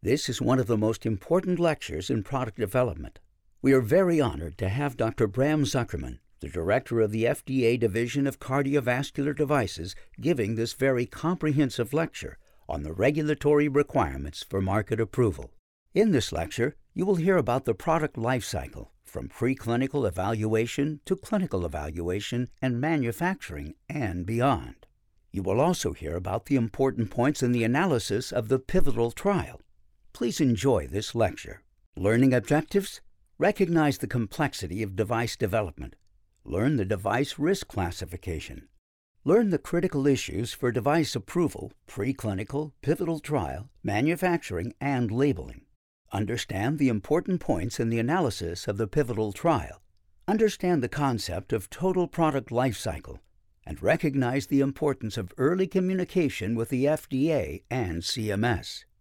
This is one of the most important lectures in product development. We are very honored to have Dr. Bram Zuckerman, the director of the FDA Division of Cardiovascular Devices, giving this very comprehensive lecture on the regulatory requirements for market approval. In this lecture, you will hear about the product life cycle, from preclinical evaluation to clinical evaluation and manufacturing and beyond. You will also hear about the important points in the analysis of the pivotal trial. Please enjoy this lecture. Learning objectives: recognize the complexity of device development. Learn the device risk classification. Learn the critical issues for device approval, preclinical, pivotal trial, manufacturing, and labeling. Understand the important points in the analysis of the pivotal trial. Understand the concept of total product life cycle, and recognize the importance of early communication with the FDA and CMS.